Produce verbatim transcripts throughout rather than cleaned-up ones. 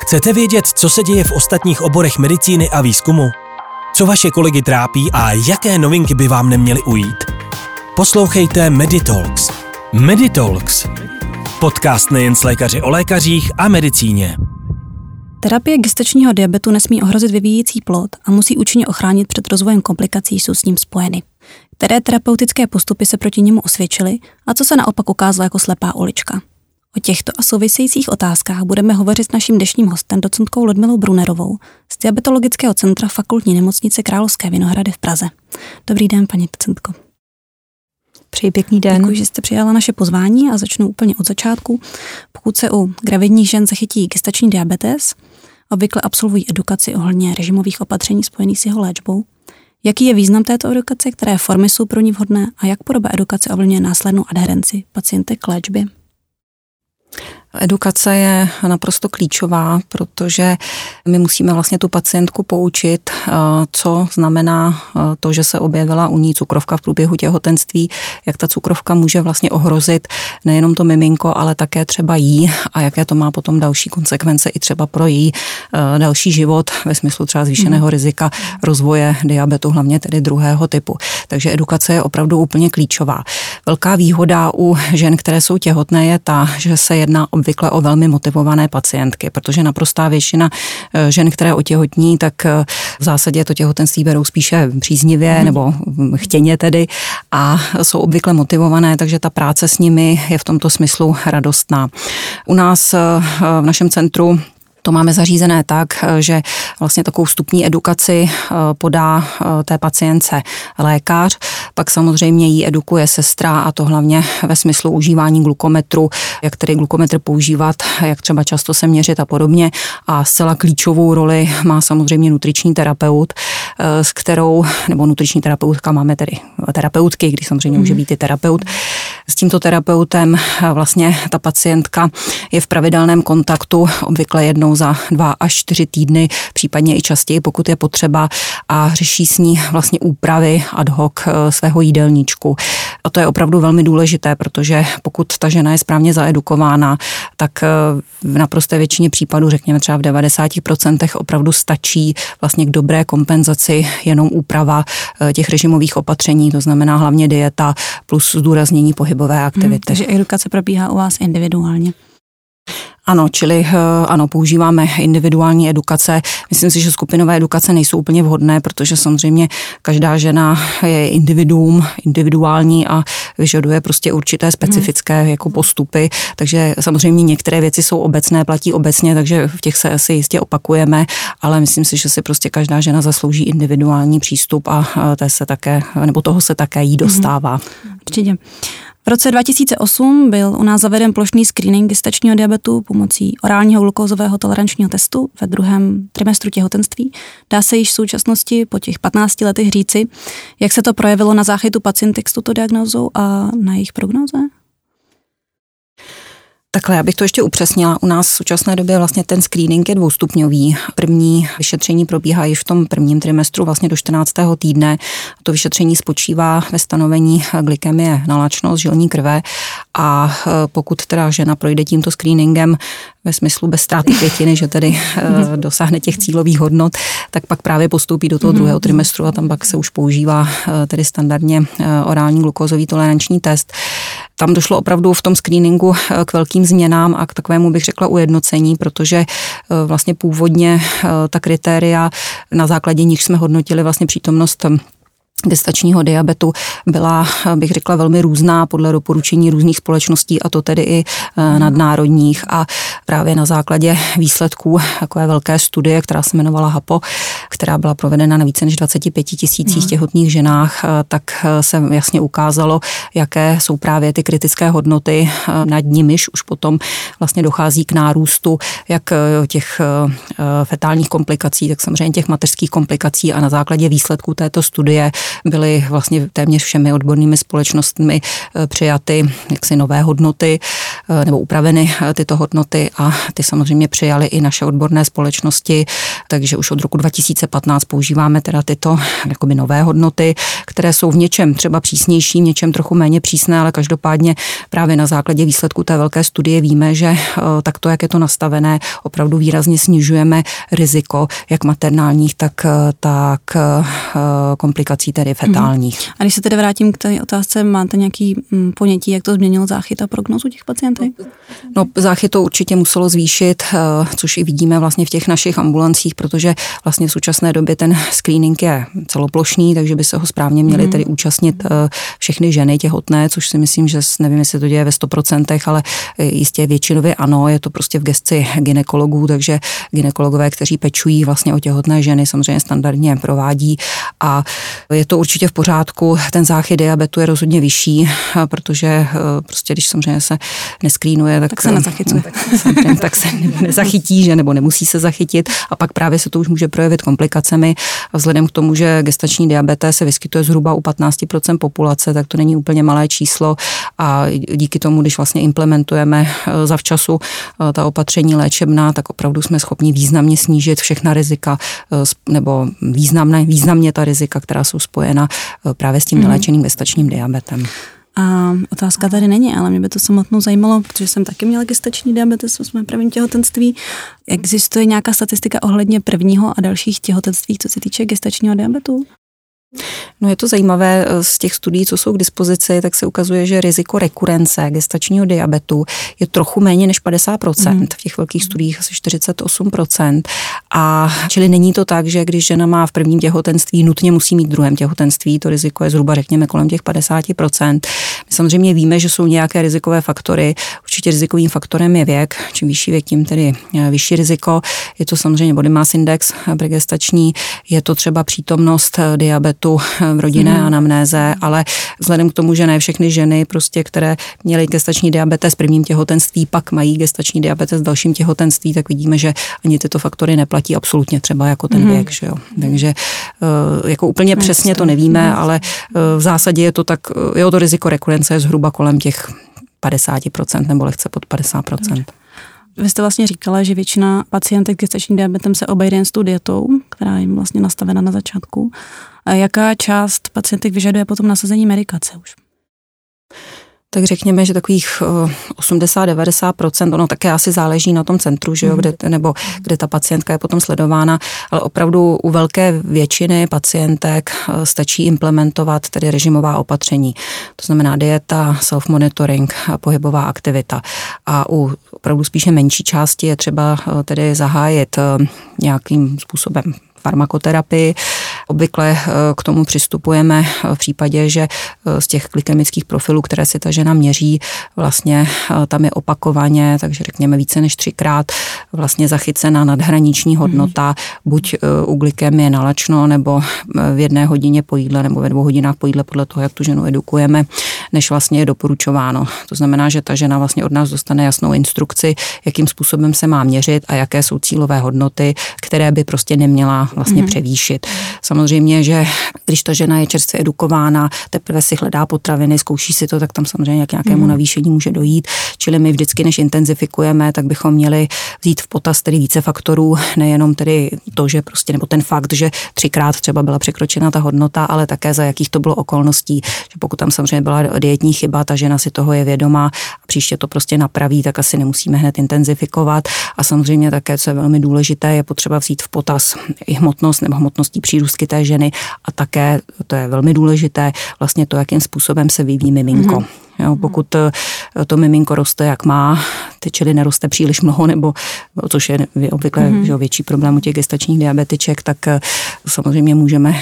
Chcete vědět, co se děje v ostatních oborech medicíny a výzkumu? Co vaše kolegy trápí a jaké novinky by vám neměly ujít? Poslouchejte Meditalks. Meditalks. Podcast nejen s lékaři o lékařích a medicíně. Terapie gestačního diabetu nesmí ohrozit vyvíjející plod a musí účinně ochránit před rozvojem komplikací, jsou s ním spojeny. Které terapeutické postupy se proti němu osvědčily a co se naopak ukázalo jako slepá ulička? O těchto a souvisejících otázkách budeme hovořit s naším dnešním hostem, docentkou Ludmilou Brunnerovou z Diabetologického centra Fakultní nemocnice Královské Vinohrady v Praze. Dobrý den, paní docentko. Přeji pěkný den. Děkuji, že jste přijala naše pozvání a začnu úplně od začátku. Pokud se u gravidních žen zachytí gestační diabetes, obvykle absolvují edukaci ohledně režimových opatření spojených s jeho léčbou. Jaký je význam této edukace, které formy jsou pro ní vhodné a jak podoba edukace ovlivňuje následnou adherenci pacientek k léčbě? Edukace je naprosto klíčová, protože my musíme vlastně tu pacientku poučit, co znamená to, že se objevila u ní cukrovka v průběhu těhotenství, jak ta cukrovka může vlastně ohrozit nejenom to miminko, ale také třeba jí a jaké to má potom další konsekvence i třeba pro její další život ve smyslu třeba zvýšeného rizika rozvoje diabetu, hlavně tedy druhého typu. Takže edukace je opravdu úplně klíčová. Velká výhoda u žen, které jsou těhotné, je ta, že se jedná obvykle o velmi motivované pacientky, protože naprostá většina žen, které otěhotní, tak v zásadě to těhotenství berou spíše příznivě mm. nebo chtěně tedy a jsou obvykle motivované, takže ta práce s nimi je v tomto smyslu radostná. U nás v našem centru to máme zařízené tak, že vlastně takovou vstupní edukaci podá té pacientce lékař, pak samozřejmě jí edukuje sestra a to hlavně ve smyslu užívání glukometru, jak tedy glukometr používat, jak třeba často se měřit a podobně. A zcela klíčovou roli má samozřejmě nutriční terapeut, s kterou, nebo nutriční terapeutka, máme tedy terapeutky, když samozřejmě může být i terapeut. S tímto terapeutem vlastně ta pacientka je v pravidelném kontaktu, obvykle jednou za dva až čtyři týdny, případně i častěji, pokud je potřeba, a řeší s ní vlastně úpravy ad hoc svého jídelníčku. A to je opravdu velmi důležité, protože pokud ta žena je správně zaedukována, tak v naprosté většině případů, řekněme třeba v devadesáti procentech, opravdu stačí vlastně k dobré kompenzaci jenom úprava těch režimových opatření, to znamená hlavně dieta plus zdůraznění pohybové aktivity. Hmm, takže edukace probíhá u vás individuálně. Ano, čili ano, používáme individuální edukace. Myslím si, že skupinové edukace nejsou úplně vhodné, protože samozřejmě každá žena je individuum, individuální a vyžaduje prostě určité specifické hmm. jako postupy, takže samozřejmě některé věci jsou obecné, platí obecně, takže v těch se asi jistě opakujeme, ale myslím si, že si prostě každá žena zaslouží individuální přístup a té se také, nebo toho se také jí dostává. Hmm. Určitě. V roce dva tisíce osm byl u nás zaveden plošný screening gestačního diabetu pomocí orálního glukózového tolerančního testu ve druhém trimestru těhotenství. Dá se již v současnosti po těch patnácti letech říci, jak se to projevilo na záchytu pacientek s touto diagnózou a na jejich prognóze? Takhle, já bych to ještě upřesnila. U nás v současné době vlastně ten screening je dvoustupňový. První vyšetření probíhá již v tom prvním trimestru, vlastně do čtrnáctého týdne. To vyšetření spočívá ve stanovení glykemie nalačnost žilní krve a pokud teda žena projde tímto screeningem ve smyslu bez ztráty květiny, že tedy dosáhne těch cílových hodnot, tak pak právě postoupí do toho druhého trimestru a tam pak se už používá tedy standardně orální glukózový toleranční test. Tam došlo opravdu v tom screeningu k velkým změnám a k takovému bych řekla ujednocení, protože vlastně původně ta kritéria, na základě nich jsme hodnotili vlastně přítomnost gestačního diabetu, byla, bych řekla, velmi různá podle doporučení různých společností, a to tedy i nadnárodních, a právě na základě výsledků takové velké studie, která se jmenovala HAPO, která byla provedena na více než dvaceti pěti tisících těhotných ženách, tak se jasně ukázalo, jaké jsou právě ty kritické hodnoty, nad nimiž už potom vlastně dochází k nárůstu jak těch fetálních komplikací, tak samozřejmě těch mateřských komplikací, a na základě výsledků této studie byly vlastně téměř všemi odbornými společnostmi přijaty jaksi nové hodnoty nebo upraveny tyto hodnoty a ty samozřejmě přijaly i naše odborné společnosti, takže už od roku dva tisíce patnáct používáme teda tyto jakoby nové hodnoty, které jsou v něčem třeba přísnější, v něčem trochu méně přísné, ale každopádně právě na základě výsledku té velké studie víme, že takto, jak je to nastavené, opravdu výrazně snižujeme riziko jak maternálních, tak, tak komplikací tedy fetálních. Mm. A když se tedy vrátím k té otázce, máte nějaký ponětí, jak to změnilo záchyt a prognózu těch pacientek? No, záchyt to určitě muselo zvýšit, což i vidíme vlastně v těch našich ambulancích, protože vlastně v současné době ten screening je celoplošný, takže by se ho správně měly tedy účastnit všechny ženy těhotné, což si myslím, že nevím, jestli to děje ve sto procent, ale jistě většinově ano, je to prostě v gesci gynekologů, takže gynekologové, kteří pečují vlastně o těhotné ženy, samozřejmě standardně provádí a je to určitě v pořádku. Ten záchyt diabetu je rozhodně vyšší, protože prostě když samozřejmě se neskrínuje, tak, tak se nezachycuje. Tak, tak se nezachytí, že nebo nemusí se zachytit a pak právě se to už může projevit komplikacemi. Vzhledem k tomu, že gestační diabetes se vyskytuje zhruba u patnáct procent populace, tak to není úplně malé číslo a díky tomu, když vlastně implementujeme zavčasu ta opatření léčebná, tak opravdu jsme schopni významně snížit všechna rizika nebo významné, významně ta rizika, která jsou spojena právě s tím neléčeným gestačním diabetem. A otázka tady není, ale mě by to samotnou zajímalo, protože jsem taky měla gestační diabetes v osmém prvním těhotenství. Existuje nějaká statistika ohledně prvního a dalších těhotenství, co se týče gestačního diabetu? No je to zajímavé, z těch studií, co jsou k dispozici, tak se ukazuje, že riziko rekurence gestačního diabetu je trochu méně než padesát procent, mm. v těch velkých studiích asi čtyřicet osm procent. A čili není to tak, že když žena má v prvním těhotenství, nutně musí mít v druhém těhotenství, to riziko je zhruba řekněme kolem těch padesát procent. My samozřejmě víme, že jsou nějaké rizikové faktory, určitě rizikovým faktorem je věk, čím vyšší věk, tím tedy vyšší riziko. Je to samozřejmě body mass index pregestační, je to třeba přítomnost diabetu v rodinné hmm. anamnéze, ale vzhledem k tomu, že ne všechny ženy, prostě, které měly gestační diabetes v prvním těhotenství, pak mají gestační diabetes v dalším těhotenství, tak vidíme, že ani tyto faktory neplatí absolutně třeba jako ten hmm. věk. Že jo? Takže jako úplně hmm. přesně to nevíme, hmm. ale v zásadě je to tak, jo, to riziko rekurence je zhruba kolem těch padesát procent nebo lehce pod padesát procent. Hmm. Vy jste vlastně říkala, že většina pacientek s gestačním diabetem se obejde jen s tou dietou, která je vlastně nastavena na začátku. A jaká část pacientek vyžaduje potom nasazení medikace už? Tak řekněme, že takových osmdesát až devadesát procent, ono také asi záleží na tom centru, že jo, kde, nebo kde ta pacientka je potom sledována, ale opravdu u velké většiny pacientek stačí implementovat tedy režimová opatření. To znamená dieta, self-monitoring, pohybová aktivita. A u opravdu spíše menší části je třeba tedy zahájit nějakým způsobem farmakoterapii. Obvykle k tomu přistupujeme v případě, že z těch glykemických profilů, které si ta žena měří, vlastně tam je opakovaně, takže řekněme více než třikrát vlastně zachycena nadhraniční hodnota, mm. buď u glykemie nalačno, nebo v jedné hodině po jídle, nebo ve dvou hodinách po jídle, podle toho, jak tu ženu edukujeme, než vlastně je doporučováno. To znamená, že ta žena vlastně od nás dostane jasnou instrukci, jakým způsobem se má měřit a jaké jsou cílové hodnoty, které by prostě neměla vlastně mm. převýšit. Samozřejmě, že když ta žena je čerstvě edukována, teprve si hledá potraviny, zkouší si to, tak tam samozřejmě k nějakému mm. navýšení může dojít. Čili my vždycky, než intenzifikujeme, tak bychom měli vzít v potaz tedy více faktorů, nejenom tedy to, že prostě, nebo ten fakt, že třikrát třeba byla překročena ta hodnota, ale také za jakých to bylo okolností. Že pokud tam samozřejmě byla dietní chyba, ta žena si toho je vědomá a příště to prostě napraví, tak asi nemusíme hned intenzifikovat. A samozřejmě také, co je velmi důležité, je potřeba vzít v potaz i hmotnost nebo hmotnostní přírůstky té ženy a také, to je velmi důležité, vlastně to, jakým způsobem se vyvíjí miminko. Mm-hmm. Jo, pokud to miminko roste, jak má, čili neroste příliš mnoho, nebo což je obvykle mm-hmm. že, větší problém u těch gestačních diabetiček, tak samozřejmě můžeme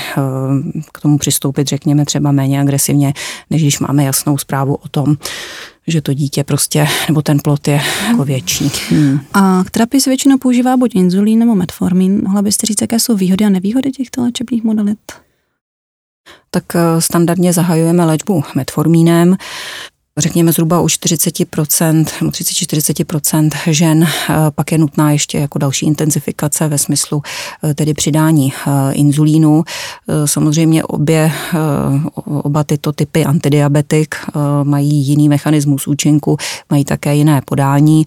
k tomu přistoupit, řekněme, třeba méně agresivně, než když máme jasnou zprávu o tom, že to dítě prostě, nebo ten plod je jako větší. Hmm. A k terapii se většinou používá buď inzulín nebo metformin. Mohla byste říct, jaké jsou výhody a nevýhody těchto léčebných modalit? Tak standardně zahajujeme léčbu metformínem. řekněme zhruba u čtyřicet procent, třicet až čtyřicet procent žen pak je nutná ještě jako další intenzifikace ve smyslu tedy přidání inzulínu. Samozřejmě obě, oba tyto typy antidiabetik mají jiný mechanismus účinku, mají také jiné podání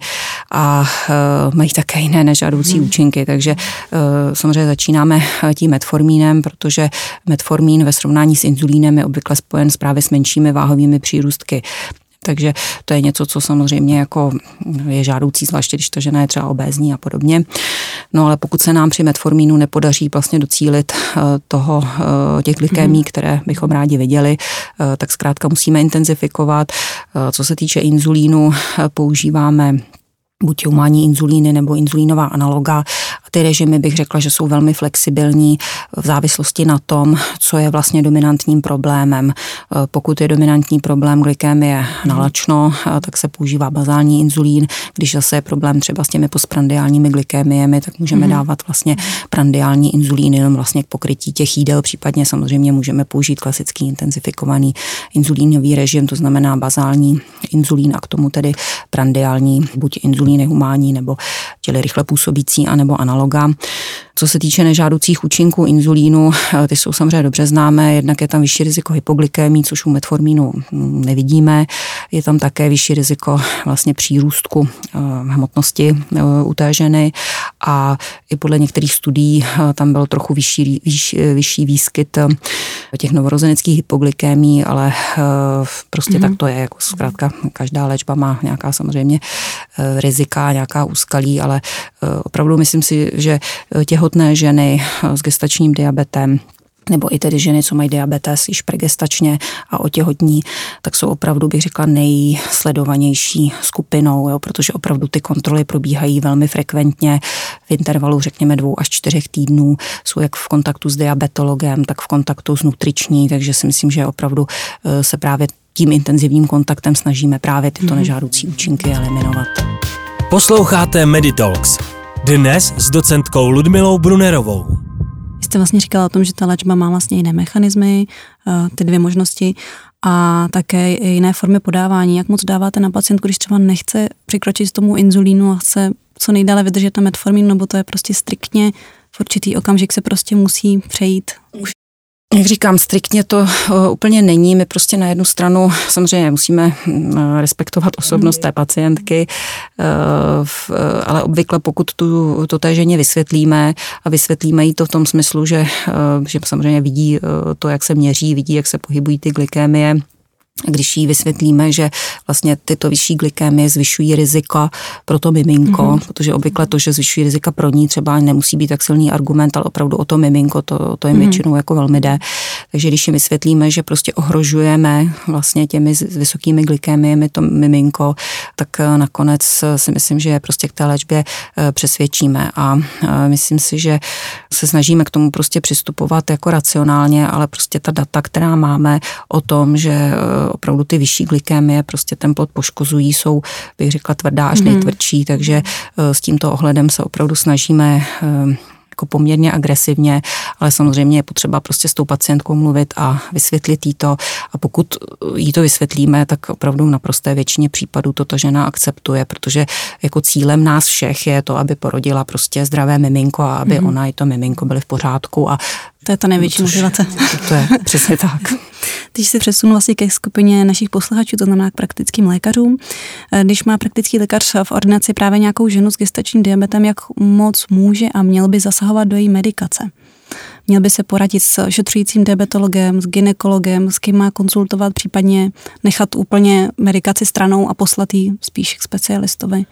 a mají také jiné nežádoucí hmm. účinky, takže samozřejmě začínáme tím metformínem, protože metformín ve srovnání s inzulínem je obvykle spojen s právě s menšími váhovými přírůstky. Takže to je něco, co samozřejmě jako je žádoucí, zvláště když ta žena je třeba obézní a podobně. No ale pokud se nám při metformínu nepodaří vlastně docílit toho, těch glykémií, které bychom rádi viděli, tak zkrátka musíme intenzifikovat. Co se týče inzulínu, používáme buď humánní inzulíny nebo inzulínová analoga. A ty režimy bych řekla, že jsou velmi flexibilní v závislosti na tom, co je vlastně dominantním problémem. Pokud je dominantní problém glykémie nalačno, tak se používá bazální inzulín. Když zase je problém třeba s těmi postprandiálními glykémiemi, tak můžeme mm-hmm. dávat vlastně prandiální inzulín jenom vlastně k pokrytí těch jídel. Případně samozřejmě můžeme použít klasický intenzifikovaný inzulínový režim, to znamená bazální inzulín a k tomu tedy prandiální buď inzulín nehumánní nebo těli rychle působící anebo analoga. Co se týče nežádoucích účinků inzulínu, ty jsou samozřejmě dobře známé, jednak je tam vyšší riziko hypoglykémii, což u metformínu nevidíme, je tam také vyšší riziko vlastně přírůstku hmotnosti u té ženy a i podle některých studií tam byl trochu vyšší, vyšší, vyšší výskyt těch novorozeneckých hypoglykémií, ale prostě mm-hmm. tak to je, jako zkrátka každá léčba má nějaká samozřejmě rizika, nějaká úskalí, ale opravdu myslím si, že těhotné ženy s gestačním diabetem nebo i tedy ženy, co mají diabetes již pregestačně a otěhotní, tak jsou opravdu, bych řekla, nejsledovanější skupinou, jo, protože opravdu ty kontroly probíhají velmi frekventně v intervalu, řekněme, dvou až čtyřech týdnů. Jsou jak v kontaktu s diabetologem, tak v kontaktu s nutriční, takže si myslím, že opravdu se právě tím intenzivním kontaktem snažíme právě tyto nežádoucí účinky eliminovat. Posloucháte Meditalks. Dnes s docentkou Ludmilou Brunnerovou. Jste vlastně říkala o tom, že ta léčba má vlastně jiné mechanismy, ty dvě možnosti a také jiné formy podávání. Jak moc dáváte na pacientku, když třeba nechce přikročit k tomu inzulínu a chce co nejdále vydržet na metformín, nebo to je prostě striktně v určitý okamžik se prostě musí přejít už? Jak říkám, striktně to úplně není. My prostě na jednu stranu samozřejmě musíme respektovat osobnost té pacientky, ale obvykle pokud tu, to té ženě vysvětlíme a vysvětlíme jí to v tom smyslu, že, že samozřejmě vidí to, jak se měří, vidí, jak se pohybují ty glykémie, když jí vysvětlíme, že vlastně tyto vyšší glykémie zvyšují rizika pro to miminko, mm-hmm. protože obvykle to, že zvyšují rizika pro ní, třeba nemusí být tak silný argument, ale opravdu o to miminko, to, to jim mm-hmm. většinou jako velmi jde. Takže když jim vysvětlíme, že prostě ohrožujeme vlastně těmi vysokými glykémiemi to miminko, tak nakonec si myslím, že prostě k té léčbě přesvědčíme a myslím si, že se snažíme k tomu prostě přistupovat jako racionálně, ale prostě ta data, která máme o tom, že opravdu ty vyšší glykémie prostě ten plod poškozují, jsou, bych řekla, tvrdá až nejtvrdší, takže s tímto ohledem se opravdu snažíme jako poměrně agresivně, ale samozřejmě je potřeba prostě s tou pacientkou mluvit a vysvětlit jí to a pokud jí to vysvětlíme, tak opravdu v naprosté většině případů to ta žena akceptuje, protože jako cílem nás všech je to, aby porodila prostě zdravé miminko a aby mm. ona i to miminko byly v pořádku a to je ta největší motivace. To je přesně tak. Když se přesunu vlastně ke skupině našich posluchačů, to znamená k praktickým lékařům. Když má praktický lékař v ordinaci právě nějakou ženu s gestačním diabetem, jak moc může a měl by zasahovat do její medikace? Měl by se poradit s šetřujícím diabetologem, s gynekologem, s kým má konzultovat, případně nechat úplně medikaci stranou a poslat ji spíš k specialistovi?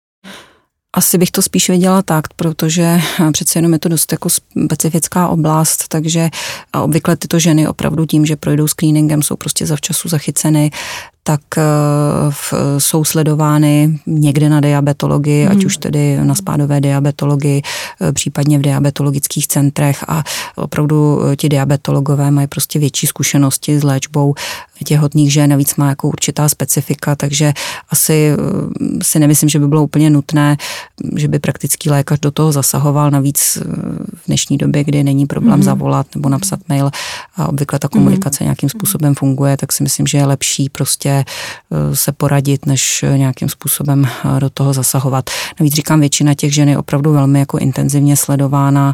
Asi bych to spíš viděla tak, protože přece jenom je to dost jako specifická oblast, takže obvykle tyto ženy opravdu tím, že projdou screeningem, jsou prostě zavčasu zachyceny, tak v, jsou sledovány někde na diabetologii, mm. ať už tedy na spádové diabetologii, případně v diabetologických centrech a opravdu ti diabetologové mají prostě větší zkušenosti s léčbou těhotných žen, navíc má jako určitá specifika, takže asi si nemyslím, že by bylo úplně nutné, že by praktický lékař do toho zasahoval, navíc v dnešní době, kdy není problém mm. zavolat nebo napsat mail a obvykle ta komunikace mm. nějakým způsobem funguje, tak si myslím, že je lepší prostě prostě se poradit, než nějakým způsobem do toho zasahovat. Navíc říkám, většina těch žen je opravdu velmi jako intenzivně sledována,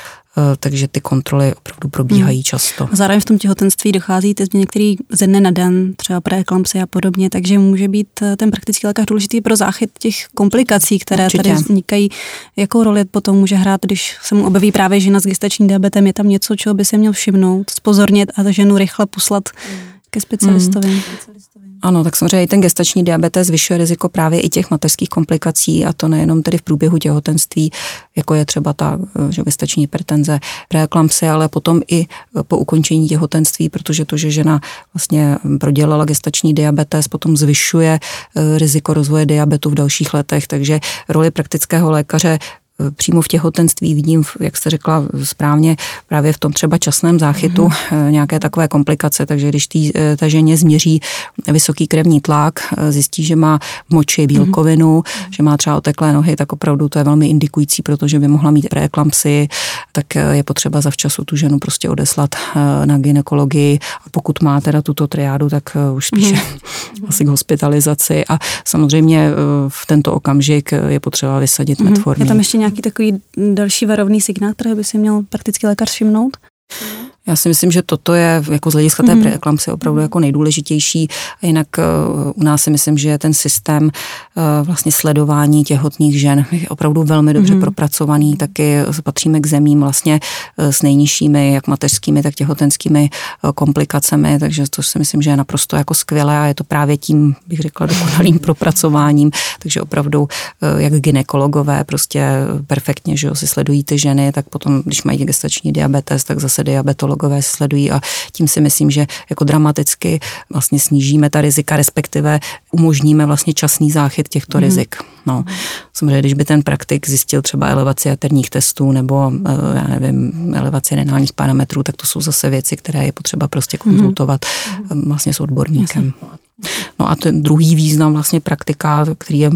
takže ty kontroly opravdu probíhají hmm. často. Zároveň v tom těhotenství dochází ty změny, které ze dne na den, třeba preeklampsie a podobně, takže může být ten praktický lékař důležitý pro záchyt těch komplikací, které Určitě. tady vznikají. Jakou roli potom může hrát, když se mu objeví právě žena s gestačním diabetem? Je tam něco, čeho by se měl všimnout, zpozornit a ženu rychle poslat hmm. ke specialistovi? Hmm. Ano, tak samozřejmě i ten gestační diabetes zvyšuje riziko právě i těch mateřských komplikací a to nejenom tedy v průběhu těhotenství, jako je třeba ta že gestační hypertenze, preeklampsie, ale potom i po ukončení těhotenství, protože to, že žena vlastně prodělala gestační diabetes, potom zvyšuje riziko rozvoje diabetu v dalších letech, takže roli praktického lékaře přímo v těhotenství vidím, jak jste řekla správně, právě v tom třeba časném záchytu mm. nějaké takové komplikace, takže když tý, ta ženě změří vysoký krevní tlak, zjistí, že má v moči bílkovinu, mm. že má třeba oteklé nohy, tak opravdu to je velmi indikující, protože by mohla mít preeklampsii, tak je potřeba zavčasu tu ženu prostě odeslat na gynekologii a pokud má teda tuto triádu, tak už spíše mm. asi k hospitalizaci a samozřejmě v tento okamžik je potřeba vysadit mm. metformin. Je tam ještě nějaký takový další varovný signál, který by si měl praktický lékař všimnout? Já si myslím, že toto je jako z hlediska té preeklampsie opravdu jako nejdůležitější. A jinak u nás si myslím, že ten systém vlastně sledování těhotných žen je opravdu velmi dobře mm. propracovaný. Taky patříme k zemím vlastně s nejnižšími, jak mateřskými, tak těhotenskými komplikacemi, takže to si myslím, že je naprosto jako skvělé a je to právě tím, bych řekla, dokonalým propracováním. Takže opravdu jak gynekologové prostě perfektně, že jo, si sledují ty ženy, tak potom, když mají gestační diabetes, tak zase diabetologové sledují a tím si myslím, že jako dramaticky vlastně snížíme ta rizika, respektive umožníme vlastně časný záchyt těchto mm. rizik. No, samozřejmě, když by ten praktik zjistil třeba elevaci jaterních testů nebo, já nevím, elevaci renálních parametrů, tak to jsou zase věci, které je potřeba prostě konzultovat mm. vlastně s odborníkem. No a ten druhý význam vlastně praktika, který je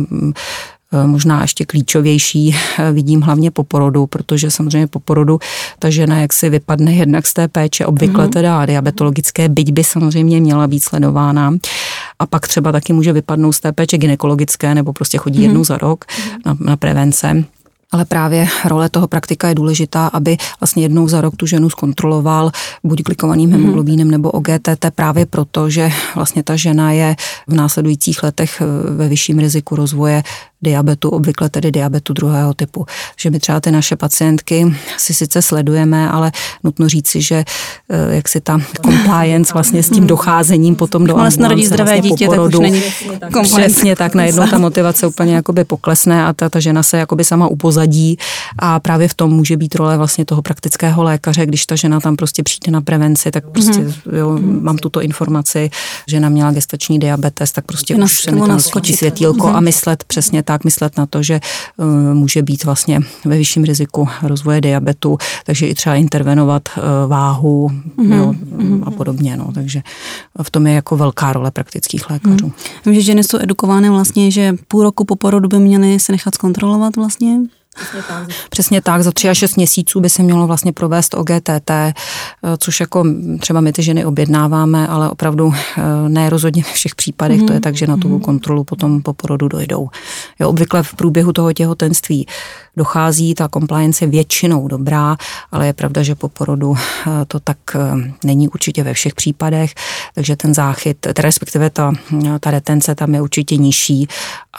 možná ještě klíčovější, vidím hlavně po porodu, protože samozřejmě po porodu ta žena jaksi vypadne jednak z té péče, obvykle teda diabetologické, byť by samozřejmě měla být sledována. A pak třeba taky může vypadnout z té péče gynekologické nebo prostě chodí jednou za rok na, na prevence. Ale právě role toho praktika je důležitá, aby vlastně jednou za rok tu ženu zkontroloval buď glikovaným hemoglobínem nebo O G T T právě proto, že vlastně ta žena je v následujících letech ve vyšším riziku rozvoje diabetu, obvykle tedy diabetu druhého typu. Že my třeba ty naše pacientky si sice sledujeme, ale nutno říci, že jak si ta compliance vlastně s tím docházením potom do ambulance zdravé vlastně dítě, po porodu, tak už není přesně tak, najednou ta motivace úplně jakoby poklesne a ta, ta žena se jakoby sama upozadí a právě v tom může být role vlastně toho praktického lékaře, když ta žena tam prostě přijde na prevenci, tak prostě jo, mám tuto informaci, žena měla gestační diabetes, tak prostě je už se mi tam skočí světýlko a myslet přesně tak, myslet na to, že uh, může být vlastně ve vyšším riziku rozvoje diabetu, takže i třeba intervenovat uh, váhu mm-hmm. jo, a podobně. No. Takže v tom je jako velká role praktických lékařů. Mm. Vím, že ženy jsou edukovány vlastně, že půl roku po porodu by měly se nechat zkontrolovat vlastně. Přesně tak. Přesně tak, za tři až šest měsíců by se mělo vlastně provést O G T T, což jako třeba my ty ženy objednáváme, ale opravdu ne rozhodně ve všech případech, mm. to je tak, že na tu kontrolu potom po porodu dojdou. Jo, obvykle v průběhu toho těhotenství dochází, ta compliance je většinou dobrá, ale je pravda, že po porodu to tak není určitě ve všech případech, takže ten záchyt, respektive ta, ta retence tam je určitě nižší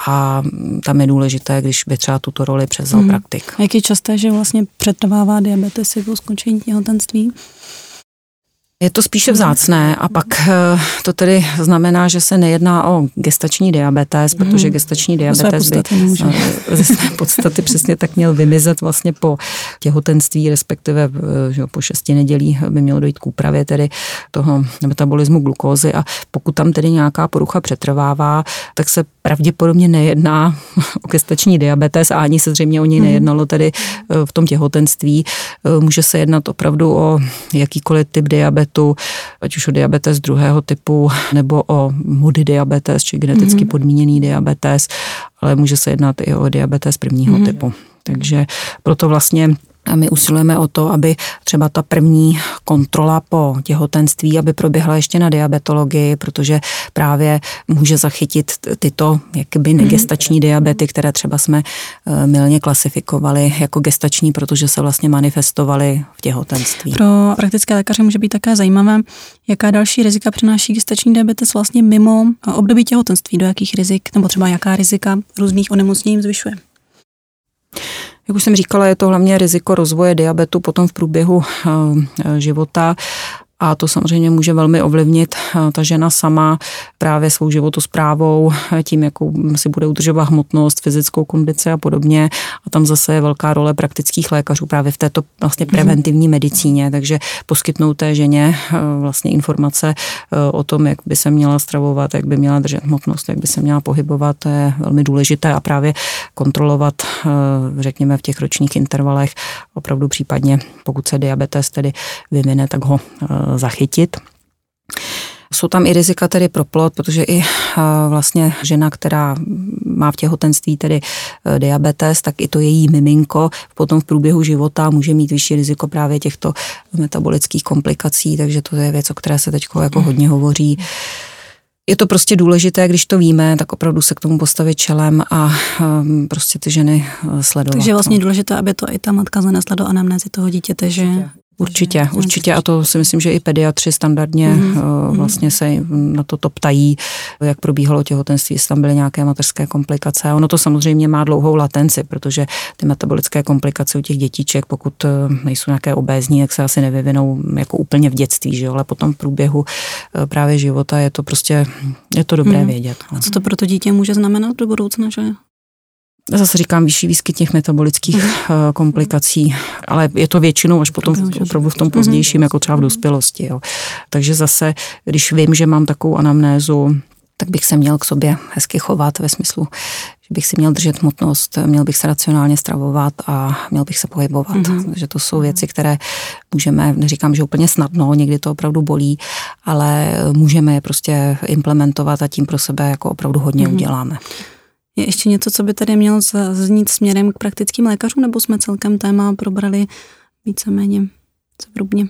a tam je důležité, když by třeba tuto roli převzal hmm. praktik. Jak je časté, že vlastně přetrvává diabetes po skončení těhotenství? Je to spíše vzácné a pak to tedy znamená, že se nejedná o gestační diabetes, protože gestační diabetes by ze své podstaty přesně tak měl vymizet vlastně po těhotenství, respektive že po šesti nedělí by mělo dojít k úpravě tedy toho metabolismu glukózy a pokud tam tedy nějaká porucha přetrvává, tak se pravděpodobně nejedná o gestační diabetes a ani se zřejmě o něj nejednalo tedy v tom těhotenství. Může se jednat opravdu o jakýkoliv typ diabetu, ať už o diabetes druhého typu, nebo o moody diabetes, či geneticky podmíněný diabetes, ale může se jednat i o diabetes prvního mm. typu. Takže proto vlastně A my usilujeme o to, aby třeba ta první kontrola po těhotenství, aby proběhla ještě na diabetologii, protože právě může zachytit tyto jakoby negestační diabety, které třeba jsme mylně klasifikovali jako gestační, protože se vlastně manifestovaly v těhotenství. Pro praktické lékaře může být také zajímavé, jaká další rizika přináší gestační diabetes vlastně mimo období těhotenství, do jakých rizik, nebo třeba jaká rizika různých onemocnění zvyšuje. Jak už jsem říkala, je to hlavně riziko rozvoje diabetu potom v průběhu života. A to samozřejmě může velmi ovlivnit ta žena sama právě svou životosprávou, tím, jakou si bude udržovat hmotnost, fyzickou kondici a podobně. A tam zase je velká role praktických lékařů právě v této vlastně preventivní medicíně. Takže poskytnout té ženě vlastně informace o tom, jak by se měla stravovat, jak by měla držet hmotnost, jak by se měla pohybovat, to je velmi důležité a právě kontrolovat, řekněme, v těch ročních intervalech opravdu případně, pokud se diabetes tedy vyvine, tak ho zachytit. Jsou tam i rizika tedy pro plod, protože i vlastně žena, která má v těhotenství tedy diabetes, tak i to její miminko potom v průběhu života může mít vyšší riziko právě těchto metabolických komplikací, takže to je věc, o které se teď jako hodně hovoří. Je to prostě důležité, když to víme, tak opravdu se k tomu postavit čelem a um, prostě ty ženy sledovat. Takže je vlastně důležité, aby to i ta matka zanesla do anamnézy toho dítěte, že... Určitě, určitě a to si myslím, že i pediatři standardně mm-hmm. vlastně se na toto ptají, jak probíhalo těhotenství, jestli tam byly nějaké mateřské komplikace. A ono to samozřejmě má dlouhou latenci, protože ty metabolické komplikace u těch dětíček, pokud nejsou nějaké obézní, jak se asi nevyvinou jako úplně v dětství, že jo? Ale potom v průběhu právě života je to prostě, je to dobré mm-hmm. vědět. A co to pro to dítě může znamenat do budoucna, že? Zase říkám vyšší výskyt těch metabolických mm. komplikací, ale je to většinou až potom v, opravdu v tom pozdějším, jako třeba v dospělosti. Jo. Takže zase, když vím, že mám takovou anamnézu, tak bych se měl k sobě hezky chovat ve smyslu, že bych si měl držet hmotnost, měl bych se racionálně stravovat a měl bych se pohybovat. Mm. Takže to jsou věci, které můžeme, neříkám, že úplně snadno, někdy to opravdu bolí, ale můžeme je prostě implementovat a tím pro sebe jako opravdu hodně mm. uděláme. Je ještě něco, co by tady mělo zaznít směrem k praktickým lékařům, nebo jsme celkem téma probrali víceméně zevrubně?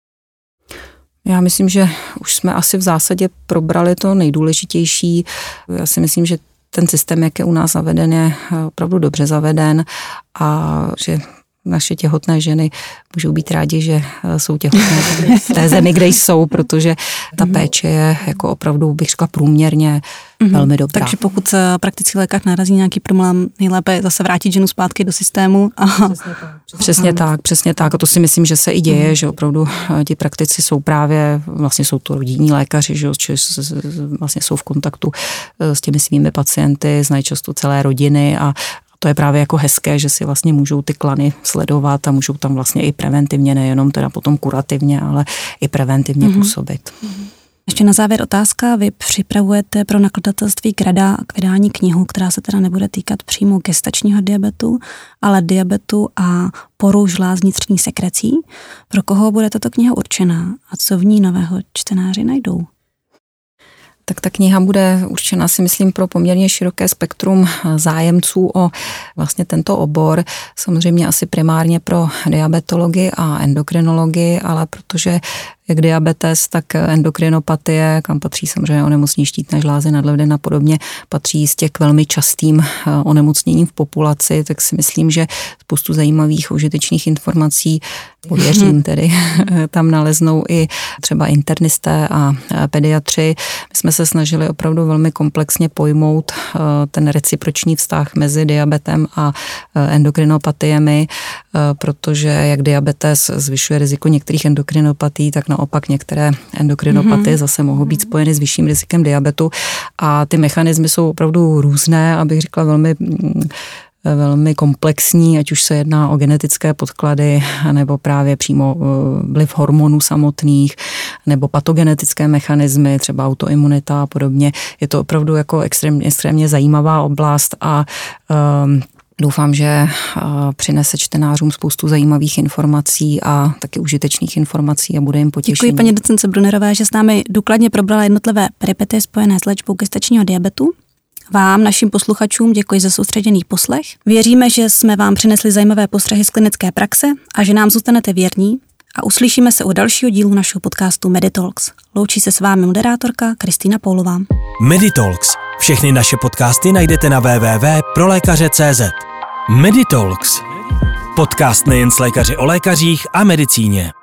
Já myslím, že už jsme asi v zásadě probrali to nejdůležitější. Já si myslím, že ten systém, jak je u nás zaveden, je opravdu dobře zaveden a že naše těhotné ženy můžou být rádi, že jsou těhotné v té zemi, kde jsou, protože ta péče je jako opravdu, bych řekla, průměrně mm-hmm. velmi dobrá. Takže pokud praktický lékař narazí nějaký problém, nejlépe je zase vrátit ženu zpátky do systému. A... Přesně tak, přesně tak, přesně tak. A to si myslím, že se i děje, mm-hmm. že opravdu ti praktici jsou právě, vlastně jsou to rodinní lékaři, že vlastně jsou v kontaktu s těmi svými pacienty, znají často celé rodiny a to je právě jako hezké, že si vlastně můžou ty klany sledovat a můžou tam vlastně i preventivně, nejenom teda potom kurativně, ale i preventivně mm-hmm. působit. Ještě na závěr otázka. Vy připravujete pro nakladatelství Grada k vydání knihu, která se teda nebude týkat přímo gestačního diabetu, ale diabetu a poruch žláz vnitřních sekrecí. Pro koho bude tato kniha určená a co v ní nového čtenáři najdou? Tak ta kniha bude určena, si myslím, pro poměrně široké spektrum zájemců o vlastně tento obor. Samozřejmě asi primárně pro diabetologii a endokrinologii, ale protože jak diabetes, tak endokrinopatie, kam patří samozřejmě onemocnění štítné žlázy, nadlevden a podobně, patří z těch velmi častým onemocněním v populaci, tak si myslím, že spoustu zajímavých užitečných informací, pověřím tedy, tam naleznou i třeba internisté a pediatři. My jsme se snažili opravdu velmi komplexně pojmout ten reciproční vztah mezi diabetem a endokrinopatiemi, protože jak diabetes zvyšuje riziko některých endokrinopatí, tak naopak některé endokrinopatie mm-hmm. zase mohou být spojeny s vyšším rizikem diabetu a ty mechanismy jsou opravdu různé, abych řekla velmi velmi komplexní, ať už se jedná o genetické podklady, nebo právě přímo vliv hormonů samotných, nebo patogenetické mechanismy, třeba autoimunita a podobně. Je to opravdu jako extrémně, extrémně zajímavá oblast a um, doufám, že přinese čtenářům spoustu zajímavých informací a taky užitečných informací a bude jim potěšení. Děkuji paní docence Brunnerové, že s námi důkladně probrala jednotlivé peripetie spojené s léčbou gestačního diabetu. Vám, našim posluchačům, děkuji za soustředěný poslech. Věříme, že jsme vám přinesli zajímavé postřehy z klinické praxe a že nám zůstanete věrní a uslyšíme se u dalšího dílu našeho podcastu Meditalks. Loučí se s vámi moderátorka Kristýna Poulová. Meditalks. Všechny naše podcasty najdete na w w w tečka pro lékaře tečka c z. Meditalks. Podcast nejen s lékaři o lékařích a medicíně.